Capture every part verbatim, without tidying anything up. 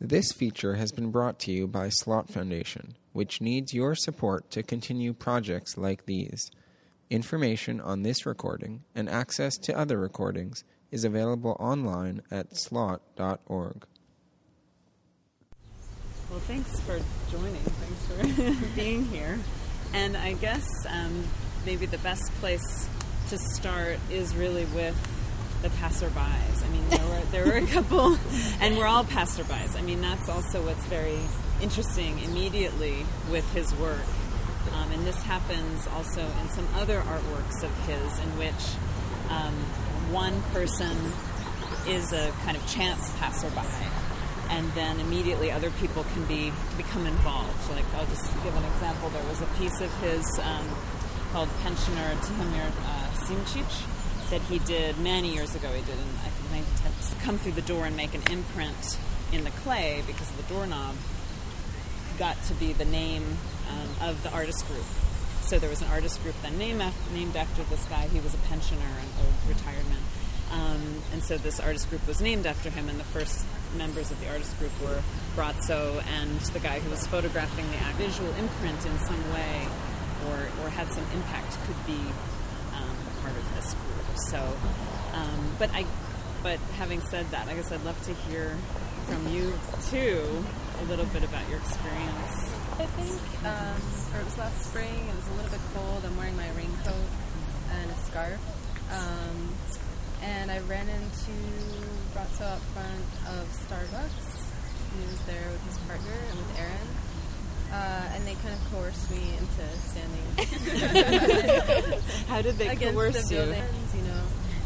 This feature has been brought to you by Slot Foundation, which needs your support to continue projects like these. Information on this recording and access to other recordings is available online at slot dot org. Well, thanks for joining. Thanks for being here. And I guess um, maybe the best place to start is really with the passerbys. I mean, there were there were a couple, and we're all passerbys. I mean, that's also what's very interesting immediately with his work. Um, and this happens also in some other artworks of his, in which um, one person is a kind of chance passerby, and then immediately other people can be become involved. Like, I'll just give an example. There was a piece of his um, called Pensioner Tihomir uh, Simčić that he did many years ago. He did in, I think, nineteen ten, to come through the door and make an imprint in the clay because the doorknob got to be the name um, of the artist group. So there was an artist group then named after, named after this guy. He was a pensioner, an old retired man. Um, and so this artist group was named after him, and the first members of the artist group were Bratso and the guy who was photographing the visual imprint in some way or, or had some impact could be um, part of this group. So, um, but I, but having said that, I guess I'd love to hear from you too a little bit about your experience. I think, um, or it was last spring, it was a little bit cold, I'm wearing my raincoat and a scarf, um, and I ran into Bratso out front of Starbucks. He was there with his partner and with Aaron, uh, and they kind of coerced me into standing. How did they against coerce the you? buildings, you know,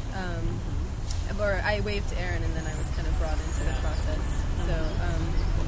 um, or I waved to Aaron and then I was kind of brought into the process. So, um,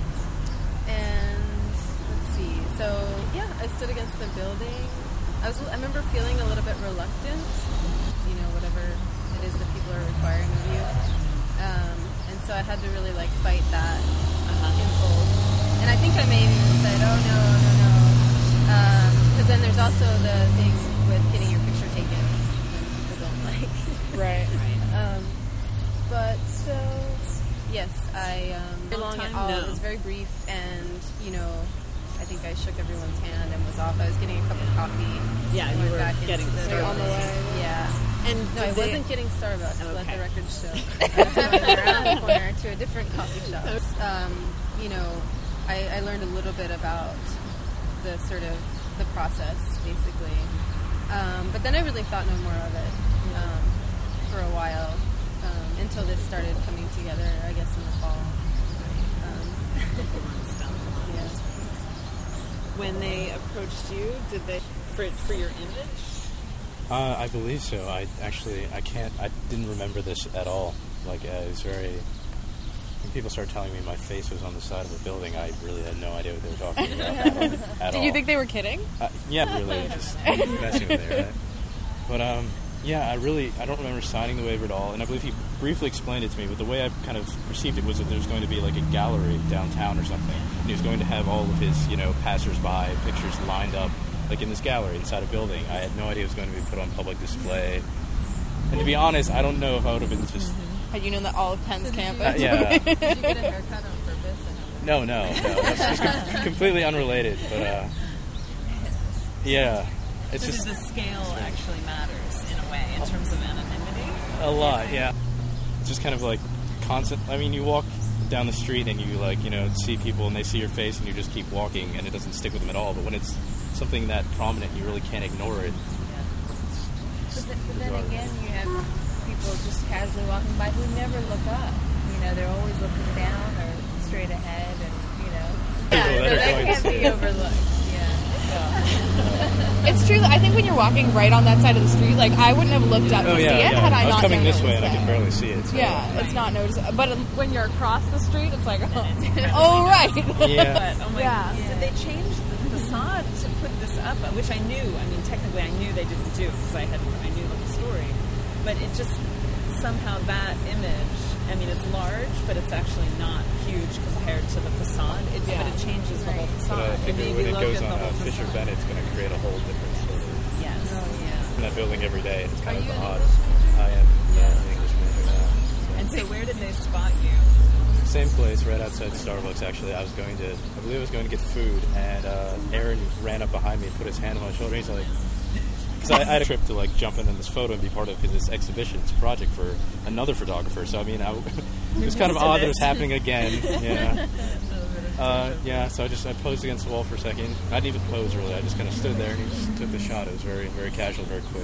and let's see. So yeah, I stood against the building. I was. I remember feeling a little bit reluctant. You know, whatever it is that people are requiring of you. Um, and so I had to really like fight that uh-huh. impulse. And I think I may have even said, "Oh no, no, no," because um, then there's also the thing with getting your picture taken that people don't like. Right. Right. Um, but so. Yes, I, um, very long at all. No. It was very brief, and, you know, I think I shook everyone's hand and was off. I was getting a cup of coffee. Yeah, you were back getting into the Starbucks. on the way. Yeah. And no, I they... wasn't getting Starbucks, okay. let the record show. I was going around the corner to a different coffee shop. Um, you know, I, I learned a little bit about the sort of, the process, basically. Um, but then I really thought no more of it um, for a while. Um, until this started coming together, I guess, in the fall. Um, yeah. When they approached you, did they for for your image? Uh, I believe so. I actually I can't. I didn't remember this at all. Like uh, it was very. When people started telling me my face was on the side of a building, I really had no idea what they were talking about at all. At Did all. you think they were kidding? Uh, yeah, really, just messing with me, right? But um. Yeah, I really, I don't remember signing the waiver at all, and I believe he briefly explained it to me, but the way I kind of perceived it was that there was going to be like a gallery downtown or something, and he was going to have all of his, you know, passers-by pictures lined up, like in this gallery inside a building. I had no idea it was going to be put on public display, and to be honest, I don't know if I would have been just... Had you known that all of Penn's so campus? Uh, yeah. Did you get a haircut on purpose? No, no, no. It's just com- completely unrelated, but, uh... yeah. It's so just... the scale actually matters in a way, in terms of anonymity? A lot, yeah. It's just kind of like constant. I mean, you walk down the street and you like, you know, see people and they see your face and you just keep walking and it doesn't stick with them at all. But when it's something that prominent, you really can't ignore it. Yeah. But, the, but then again, you have people just casually walking by who never look up. You know, they're always looking down or straight ahead, and you know, People yeah, that are that going can't to- be overlooked. It's true. I think when you're walking right on that side of the street, like I wouldn't have looked up Oh to yeah, see it yeah. had I, I was not coming this way noticed and I that. could barely see it. So. Yeah, it's not noticeable. But when you're across the street, it's like, oh, oh right. Yeah. But, oh my Yeah. God. Did they change the facade to put this up? Which I knew. I mean, technically, I knew they didn't do because I had I knew the whole story. But it just somehow that image. I mean, it's large, but it's actually not huge compared to the facade. It, Yeah. But it changes the whole facade. But I It figure made when me it look goes at the on whole uh, Fisher facade. Bennett, it's going to create a whole different sort of... Yes. Oh, yeah. in that building every day. It's kind Are of you an odd. English major? I am Yeah. uh, an English major now. So. And so where did they spot you? same place right outside Starbucks. Actually, I was going to, I believe I was going to get food, and uh, Aaron ran up behind me and put his hand on my shoulder. He's like, because I, I had a trip to like jump in on this photo and be part of this exhibition, this project for another photographer. So I mean, I, it was kind of odd that it was happening again. Yeah. Uh, yeah, so I just I posed against the wall for a second. I didn't even pose really. I just kind of stood there and he just took the shot. It was very, very casual, very quick.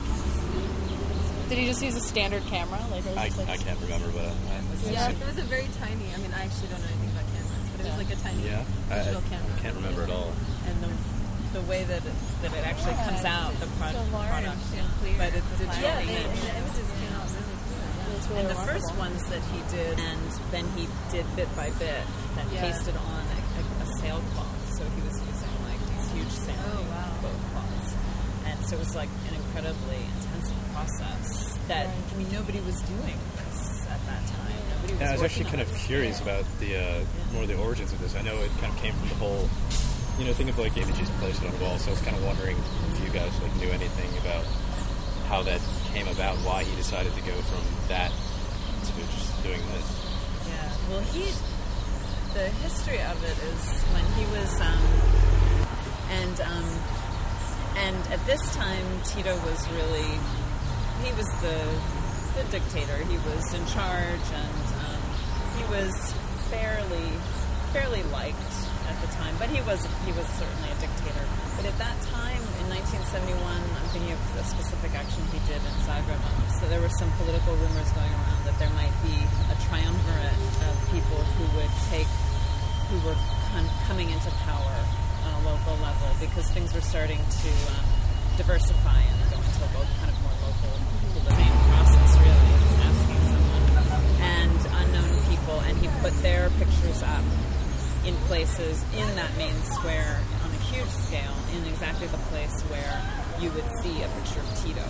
Did he just use a standard camera? Like, or was I, it like I can't remember, but I, I Yeah, it was a very tiny. I mean, I actually don't know anything about cameras, but it was like a tiny yeah, I, digital I camera. can't remember at all. And the the way that it, that it actually comes out, the pro- so large product, and clear. but it's The digital Yeah, they, image. the images came out really clear. it's really And the first remarkable. ones that he did, and then he did bit by bit, then Yeah. pasted on a, a, a sailcloth. So he was using like these huge sailing Oh, wow. boat cloths, and so it was like an incredibly intensive process that I mean nobody was doing this at that time. Nobody was. Yeah, I was working actually kind on of this. curious about the uh, more the origins of this. I know it kind of came from the whole, you know, think of like images placed on the wall. So I was kind of wondering if you guys like knew anything about how that came about, why he decided to go from that to just doing this. Yeah. Well, he. The history of it is when he was, um, and um, and at this time Tito was really, he was the the dictator. He was in charge, and um, he was fairly fairly liked at the time. But he was he was certainly a dictator. But at that time, in nineteen seventy-one, I'm thinking of the specific action he did in Zagreb. So there were some political rumors going around that there might be a triumvirate of people who would take, who were con- coming into power on a local level because things were starting to um, diversify and go into a lo- kind of more local, the same process really, just asking someone and unknown people, and he put their pictures up in places in that main square on a huge scale, in exactly the place where you would see a picture of Tito,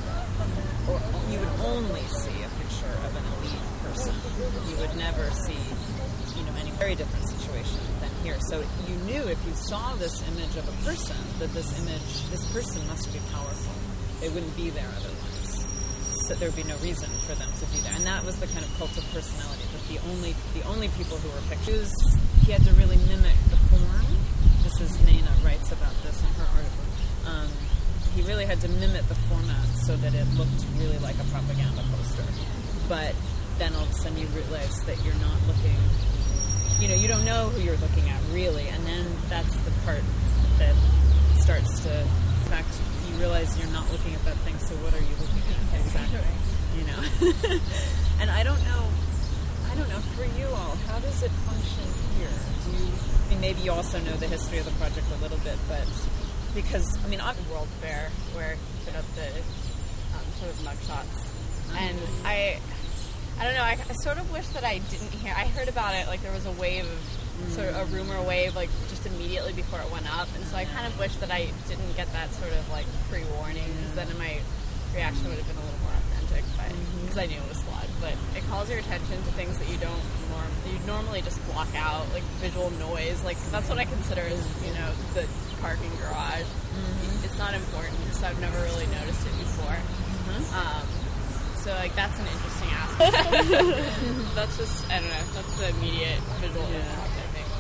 or you would only see a picture of an elite person. You would never see, you know, any very different situation than here. So you knew if you saw this image of a person that this image, this person must be powerful. They wouldn't be there otherwise. So there would be no reason for them to be there. And that was the kind of cult of personality, that the only the only people who were pictures, he had to really mimic the form. This is Nena writes about this in her article. Um, he really had to mimic the format so that it looked really like a propaganda poster. But then all of a sudden you realize that you're not looking, you know, you don't know who you're looking at really, and then that's the part that starts to, in fact, you realize you're not looking at that thing, so what are you looking at exactly? You know? And I don't know, I don't know, for you all, how does it function here? Do you, I mean, maybe you also know the history of the project a little bit, but because, I mean, the World Fair where he put up the um, sort of mugshots, and I, I don't know. I, I sort of wish that I didn't hear. I heard about it like there was a wave of mm. sort of a rumor wave like just immediately before it went up, and so I kind of wish that I didn't get that sort of like pre-warning, because then my reaction would have been a little more authentic. But because mm-hmm. I knew it was slug, but it calls your attention to things that you don't norm you normally just block out, like visual noise. Like that's what I consider as, you know, the parking garage. Mm-hmm. It's not important, so I've never really noticed it before. Mm-hmm. Um, so like that's an interesting aspect. That's just, I don't know, that's the immediate visual yeah. impact, I think.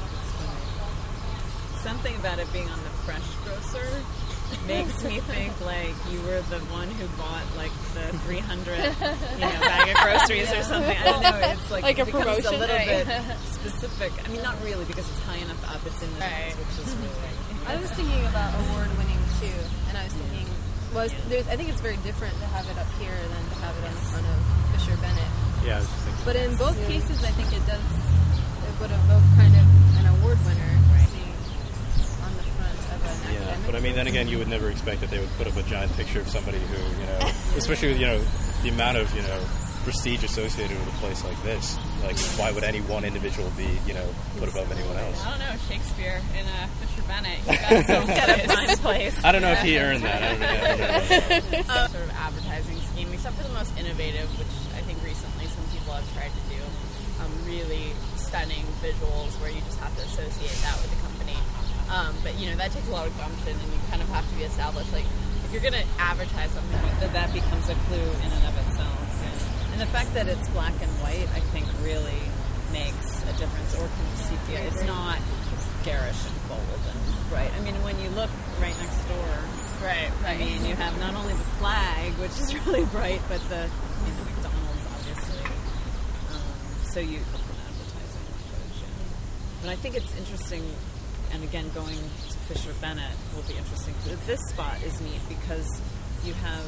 Something about it being on the fresh grocer makes me think like you were the one who bought like the three hundred, you know, bag of groceries or something. I don't know. It's like, like it a becomes promotion, a little right? bit specific. I mean, not really, because it's high enough up. It's in the Right. news, which is really. I was thinking about award winning too, and I was thinking, was there's, I think it's very different to have it up here than to have it on the front of Fisher Bennett. Yeah, I was just thinking. But in both cases, I think it does, it would evoke kind of an award winner, right? On the front of an Yeah, academic. but I mean, then again, you would never expect that they would put up a giant picture of somebody who, you know, especially with, you know, the amount of, you know, prestige associated with a place like this. Like, why would any one individual be, you know, put above anyone else? I don't know, Shakespeare in uh, Fisher Bennett. He got some Get a prime place. I don't know if he earned that. I don't know. I don't know. um, sort of advertising scheme, except for the most innovative, which I think recently some people have tried to do. Um, really stunning visuals where you just have to associate that with the company. Um, but, you know, that takes a lot of gumption, and you kind of have to be established. Like, if you're going to advertise something, that that becomes a clue in and of itself. And, and the fact that it's black and white, I think, really makes a difference, or can you sepia? It's not garish and bold and bright. I mean, when you look right next door, Right, I right. mean, you have not only the flag, which is really bright, but the, you know, McDonald's, obviously. Um, so you advertising footage. Yeah. But I think it's interesting, and again, going to Fisher Bennett will be interesting. This spot is neat because you have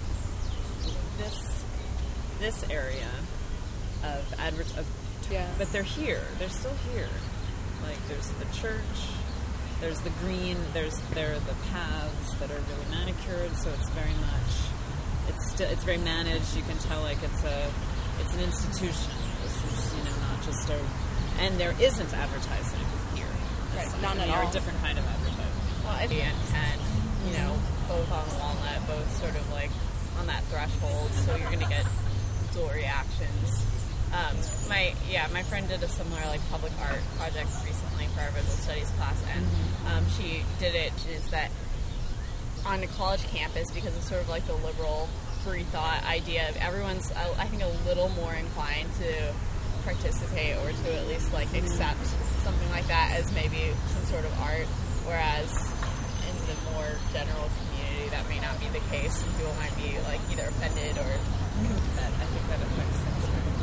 this this area of advert of, Yeah. but they're here. They're still here. Like there's the church. There's the green, there's there are the paths that are really manicured, so it's very much, it's still, it's very managed. You can tell like it's a, it's an institution. This is, you know, not just a, and there isn't advertising here. Right, It's- none I mean, at or all. a different kind of advertising. Well, I think, and, and, you know, both on Walnut, both sort of like on that threshold, so you're going to get dual reactions. Um, my yeah, my friend did a similar like public art project recently for our visual studies class, and um, she did it is that on a college campus, because it's sort of like the liberal free thought idea of everyone's uh, I think a little more inclined to participate or to at least like accept something like that as maybe some sort of art, whereas in the more general community that may not be the case, and people might be like either offended or that I think that affects things very much.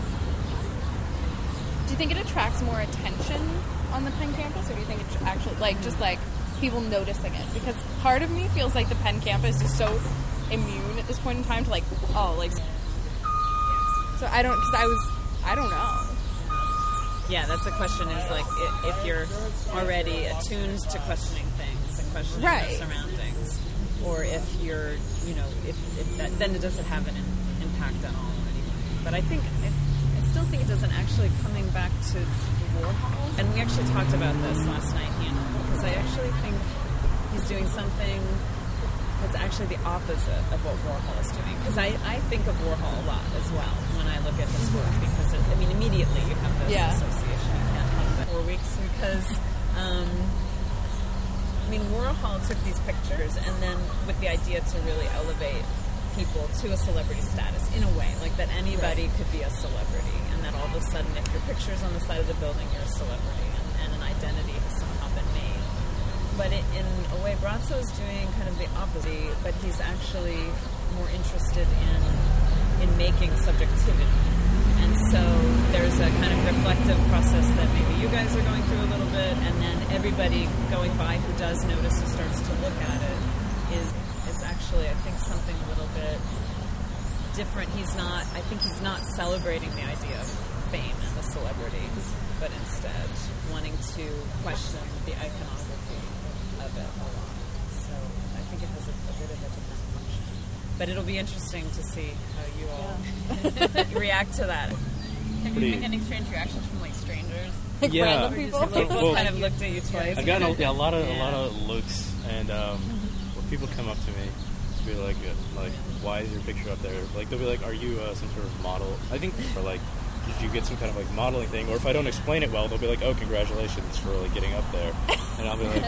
Do you think it attracts more attention on the Penn campus, or do you think it's actually, like, just, like, people noticing it? Because part of me feels like the Penn campus is so immune at this point in time to, like, oh, like... So I don't, because I was, I don't know. Yeah, that's the question is like i- if you're already attuned to questioning things and questioning Right. your surroundings, or if you're, you know, if, if that, then it doesn't have an in, impact at all anyway. But I think, I, I still think it doesn't actually coming back to Warhol. And we actually talked about this last night, he and I, because I actually think he's doing something that's actually the opposite of what Warhol is doing. Because I, I think of Warhol a lot as well when I look at his work, because, it, I mean, immediately you have this Yeah. association. You can't help it. Four weeks because, um, I mean, Warhol took these pictures and then with the idea to really elevate people to a celebrity status in a way, like that anybody could be a celebrity, and that all of a sudden if your picture's on the side of the building, you're a celebrity, and, and an identity has somehow been made. But it, in a way, Brazzo is doing kind of the opposite, but he's actually more interested in in making subjectivity. And so there's a kind of reflective process that maybe you guys are going through a little bit, and then everybody going by who does notice, who starts to look at it, is it's actually, I think, something a little bit different. He's not, I think he's not celebrating the idea of fame and the celebrity, but instead wanting to question the iconography of it a lot. So I think it has a, a bit of a different function. But it'll be interesting to see how you all react to that. Have Pretty- you been getting strange reactions from like strangers? Like Yeah. random Or just people. people Well- kind of looked at you twice. I've gotten a, yeah, a lot of a Yeah. lot of looks, and um, when people come up to me to be like, uh, like, why is your picture up there? Like, they'll be like, are you uh, some sort of model? I think, or like, did you get some kind of like modeling thing? Or if I don't explain it well, they'll be like, oh, congratulations for like getting up there, and I'll be like,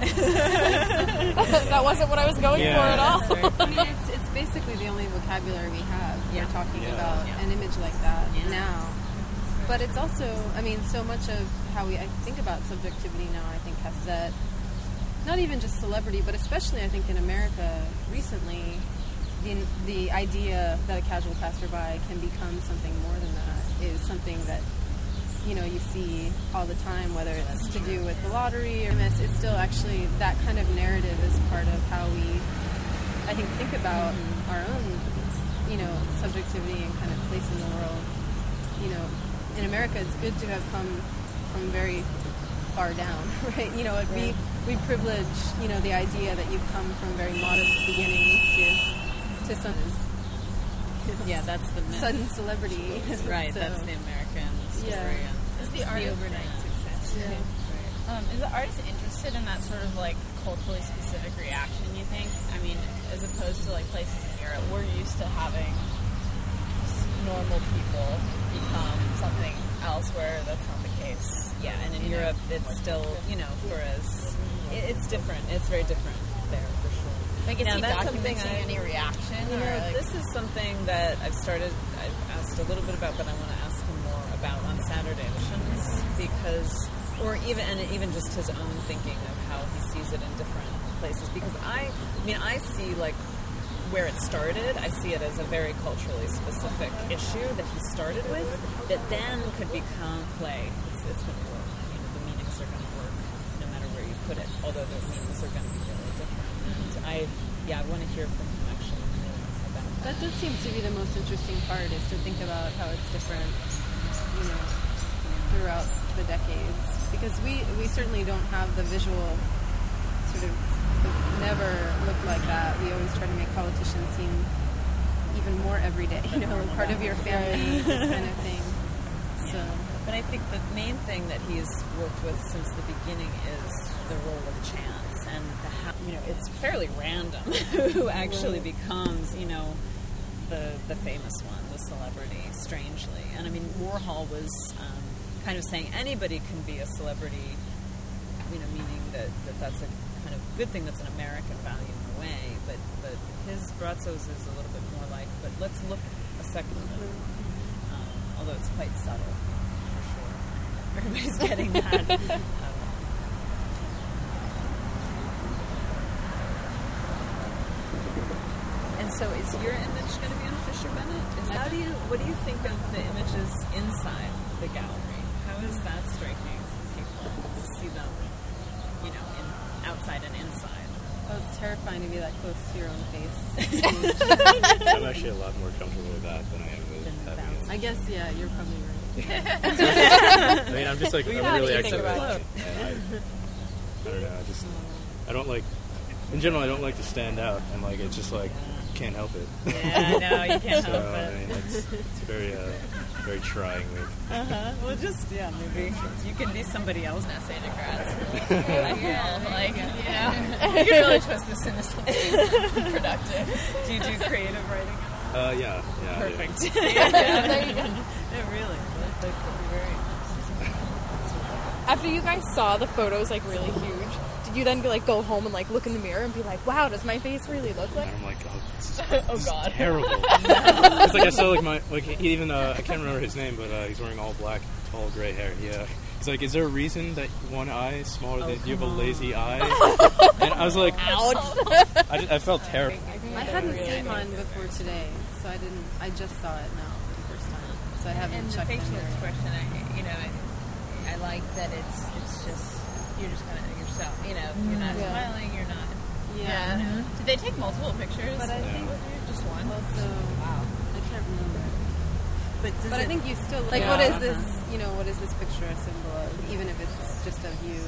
That wasn't what I was going Yeah. for at all. That's very I mean, it's, it's basically the only vocabulary we have Yeah. for talking Yeah. about Yeah. an image like that Yeah. now. But it's also, I mean, so much of how we I think about subjectivity now, I think, has that, not even just celebrity, but especially, I think, in America recently, the, the idea that a casual passerby can become something more than that is something that, you know, you see all the time, whether it's to do with the lottery or this. It's still actually, that kind of narrative is part of how we, I think, think about our own, you know, subjectivity and kind of place in the world. You know, in America, it's good to have come from very far down, right? You know, like we we privilege, you know, the idea that you've come from very modest beginnings to to some Yeah, that's the myth. sudden celebrity. Right, So, that's the American story. Yeah. And Is the artist overnight success? Yeah. Um, is the artist interested in that sort of like culturally specific reaction, you think? I mean, as opposed to like places in Europe, we're used to having just normal people become something else where that's not the case. Yeah, and in You know, Europe, it's still, you know, whereas it, it's different. It's very different there, for sure. Like, is Now, he that's something documenting I- any reaction? You or know, like, this is something that I've started, I've asked a little bit about, but I want to ask him more about on Saturday editions, because, or even and even just his own thinking of how he sees it in different places. Because I, I mean, I see like where it started. I see it as a very culturally specific issue that he started with, that then could become play. It's, it's going to work. You know, the meanings are going to work no matter where you put it. Although those meanings are going to be really different. And I, yeah, I want to hear from him actually about that. That does seem to be the most interesting part, is to think about how it's different, you know, throughout the decades. Because we, we certainly don't have the visual sort of, never looked like that. We always try to make politicians seem even more everyday, you know, part of your family, this kind of thing. So, but I think the main thing that he's worked with since the beginning is the role of chance, and the how, you know, it's fairly random who actually becomes, you know, the the famous one, the celebrity, strangely. And I mean, Warhol was um, kind of saying anybody can be a celebrity, you know, meaning that, that that's a kind of good thing, that's an American value in a way, but, but his Brazos is a little bit more like, but let's look a second at it. Um, although it's quite subtle, for sure. Everybody's getting that. um, and so is your image going to be on Fisher Bennett? Is, how do you, what do you think of the images inside the gallery? How is that striking people to see them, you know, in outside and inside? oh, it's terrifying to be that close to your own face. I'm actually a lot more comfortable with that than I am with having it. I guess, yeah, you're probably right. I mean, I'm just like, We I'm have really to think extroverted. about it. And I, I don't know, I just, I don't like, in general, I don't like to stand out, and like, it's just like, can't help it. Yeah, no, you can't So, help I it. mean, it's, it's very, uh, very trying. Like, Uh-huh. Well, just, yeah, maybe you can be somebody else. Essay to grads. I feel like, you know, you can really twist this into something productive. Do you do creative writing? uh, yeah, yeah. I do. Perfect. Yeah, there you go. Yeah, really. That that could be very. After you guys saw the photos like really huge, did you then like go home and like look in the mirror and be like, wow, does my face really look like? And I'm like, oh, this is, Oh, this is God. terrible. It's like I saw like my like he even uh, I can't remember his name, but uh, he's wearing all black, tall gray hair. Yeah, he's like, is there a reason that one eye is smaller? Oh, than you have a come on. lazy eye? And I was like, ouch! I, just, I felt terrible. I hadn't seen mine before today, so I didn't, I just saw it now for the first time. So I haven't And the checked in facial there. expression, I, you know, I, I like that it's it's just you're just kind of yourself. You know, you're not Yeah. smiling, you're not. Yeah. You know. Did they take multiple pictures? But I think Just one? also, Wow. I can't remember. But, does But I it- think you still, like, Yeah. what is this, you know, what is this picture a symbol of? Even if it's just of you.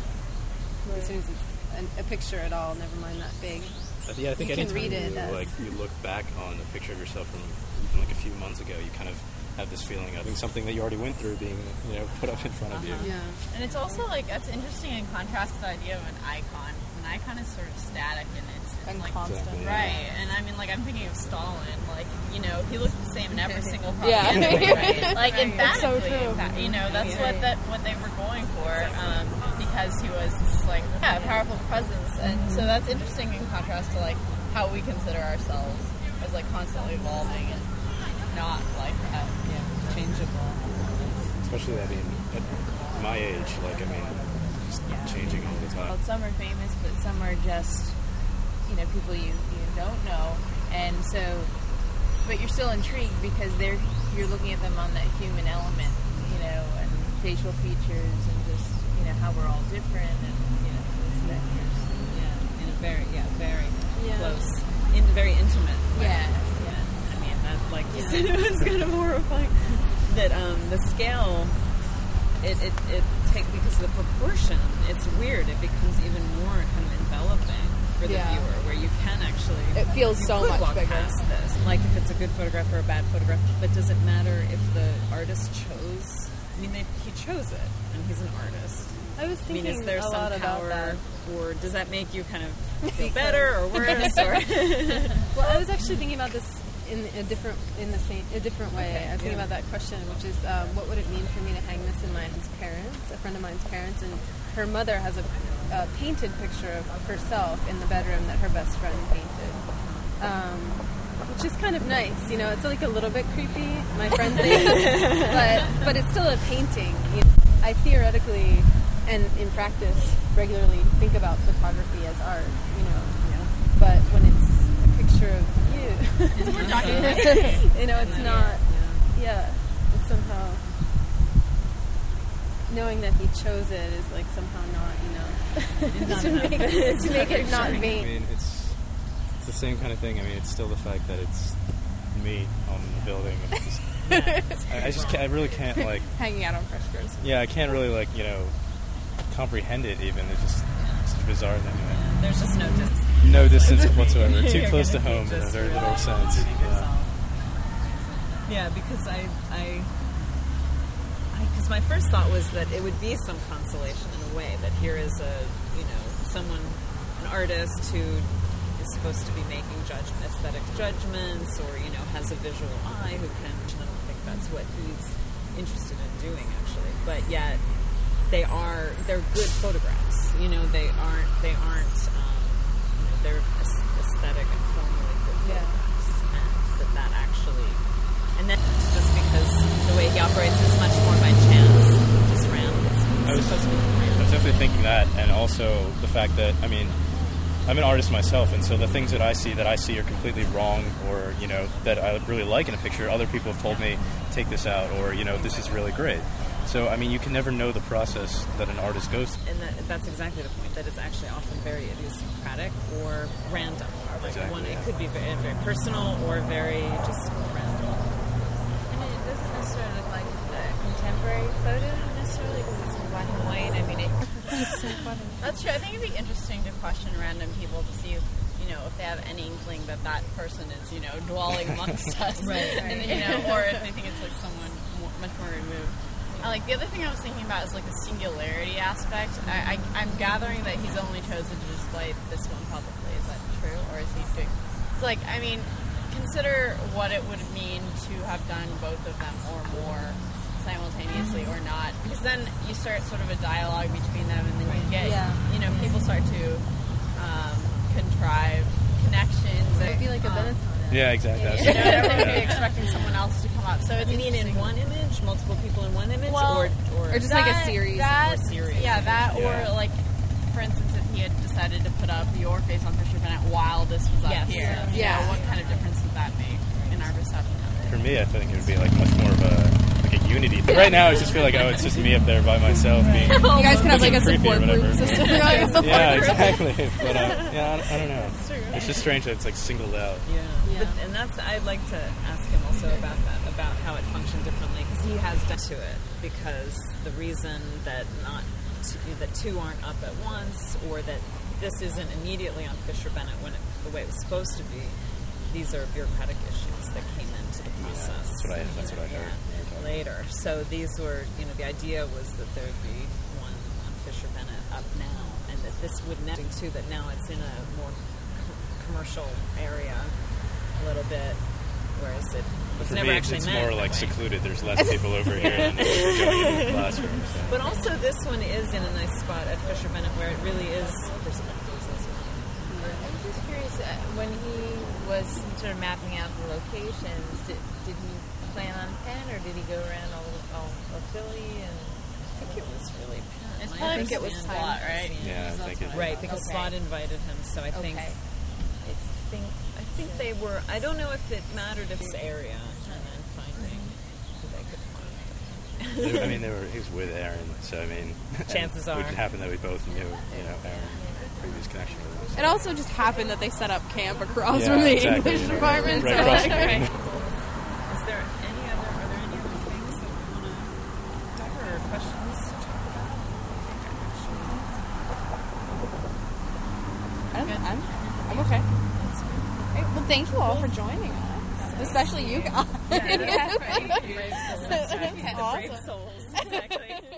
As soon as it's an, a picture at all, never mind that big. Uh, Yeah, I think You can anytime read it you as- like you look back on a picture of yourself from even like a few months ago, you kind of have this feeling of something that you already went through being, you know, put up in front of you. Yeah. And it's also like, that's interesting in contrast to the idea of an icon. An icon is sort of static and it's, it's And like constant. Exactly. right. And I mean, like I'm thinking of Stalin. Like you know, he looked the same in every single Yeah. propaganda. right? Like Right. It's so emphatically, true. empha- you know, that's what that what they were going for um, because he was this like yeah, powerful presence. And so that's interesting in contrast to like how we consider ourselves as like constantly evolving and not like that. yeah, changeable. Especially, I mean, at my age, like, I mean, just changing all the time. Well, some are famous, but some are just, you know, people you, you don't know. And so, but you're still intrigued because they're you're looking at them on that human element, you know, and facial features and just, you know, how we're all different and, you know, this, that, here's- Yeah, in a very, yeah, very Yeah. close, in very intimate way. Yeah. Yeah. I mean, that, like you said, it was kind of horrifying. That um, the scale, it, it, it take because the proportion, it's weird. It becomes even more kind of enveloping for the Yeah. viewer, where you can actually It feels you so could much walk bigger. past this, like if it's a good photograph or a bad photograph. But does it matter if the artist chose? I mean, they, he chose it, and he's an artist. I was I mean, thinking is there a some lot about power, that. or does that make you kind of feel better or worse? Or Well, I was actually thinking about this in a different, in the same, a different way. Okay, I was thinking yeah. about that question, which is, um, what would it mean for me to hang this in my parents, a friend of mine's parents, and her mother has a, a painted picture of herself in the bedroom that her best friend painted. Um, which is kind of nice. You know, it's like a little bit creepy, my friend thinks, but but it's still a painting. You know, I theoretically and in practice regularly think about photography as art. You know, Yeah. but when it's a picture of you, We're talking. you know, it's not. Yeah. Yeah, it's somehow knowing that he chose it is like somehow not enough Not to, enough. make it, to make it not I vain. mean, it's it's the same kind of thing. I mean, it's still the fact that it's me on the building. And it's just, I, I just can't, I really can't like. Hanging out on Fresh Gross. Yeah, I can't really like you know comprehend it. Even it's just it's such a bizarre thing. Anyway. There's just no distance. No distance whatsoever. Too You're close to gonna home in a just very really little sense. keep Yeah. yourself. Yeah, because I, I, because my first thought was that it would be some consolation in a way that here is a, you know, someone, an artist who is supposed to be making judgment, aesthetic judgments, or you know, has a visual eye who can. I don't think that's what he's interested in doing actually, but yet they are they're good photographs. You know, they aren't they aren't um, you know, they're aesthetic and formally good photographs, and that that actually. And then just because the way he operates is much more by chance, just random. It's I was, supposed to be I random. was definitely thinking that, and also the fact that, I mean, I'm an artist myself, and so the things that I see that I see are completely wrong, or, you know, that I would really like in a picture, other people have told me, take this out, or, you know, this is really great. So, I mean, you can never know the process that an artist goes through. And that, that's exactly the point, that it's actually often very idiosyncratic or random. Like Exactly, one, yeah. it could be very, very personal or very just random. I mean, it doesn't necessarily look like a contemporary photo necessarily because it's in black and white. I mean, it, It's so funny. That's true. I think it'd be interesting to question random people to see if, you know, if they have any inkling that that person is, you know, dwelling amongst us. Right, And, you know, or if they think it's like someone more, much more removed. And, like, the other thing I was thinking about is, like, the singularity aspect. I, I, I'm gathering that he's only chosen to display this one publicly. Is that true? Or is he doing... Like, I mean, consider what it would mean to have done both of them or more simultaneously or not. Because then you start sort of a dialogue between them, and then you get, Yeah. you know, people start to um, contrive connections. It would be like a um, Benetton. Yeah, exactly. you know, everyone would be expecting someone else to come up. So it's You mean in interesting. one image, multiple people in one image, Well, or, or or just like a series. That, Or series. Yeah, that, Yeah. or like, for instance, if he had decided to put up your face on Fisher Bennett while this was up Yes. here, you Yeah. know, what kind of difference would that make in our perception of it? For me, I think it would be like much more of a like a unity thing. Right now, I just feel like, oh, it's just me up there by myself being You guys can have like a creepy or support group whatever. system. Like a support Yeah, group. exactly. But uh, yeah, I, I don't know. It's just strange that it's like singled out. Yeah, Yeah. But, and that's I'd like to ask him also about that, about how it functioned differently, because he has done to it. Because the reason that not two, that two aren't up at once, or that this isn't immediately on Fisher Bennett when it, the way it was supposed to be, these are bureaucratic issues that came into the process. that's what I- that's what I heard. Yeah, later. So these were, you know, the idea was that there would be one on Fisher Bennett up now, and that this would never too. That now it's in a more commercial area a little bit, whereas it was For never me, it's, actually it's meant more that like way. secluded. There's less people over here than there are going in the classroom. So. But also this one is in a nice spot at Fisher Bennett where it really is perspectives as well. I was just curious, uh, when he was sort of mapping out the locations, did, did he plan on Penn, or did he go around all, all of Philly? And I think it was really Penn. It's My probably understanding. it was Slot, right? Yeah, I think it. Right, because Okay. Slot invited him, so I think Okay. I think I think they were. I don't know if it mattered if this area and then finding who they could find. They- I mean, they were. He was with Aaron, so I mean, Chances it are. would happen that we both knew, you know, Aaron, previous connection with him. So. It also just happened that they set up camp across Yeah, from the exactly. English department. Right so across like, the room. Is there any other? Are there any other things that we want to cover or questions to talk about? I'm, I'm, I'm okay. Hey, well, thank you all for joining us, especially you guys. Yeah, that's right. Brave souls. That's Brave awesome. souls. Exactly.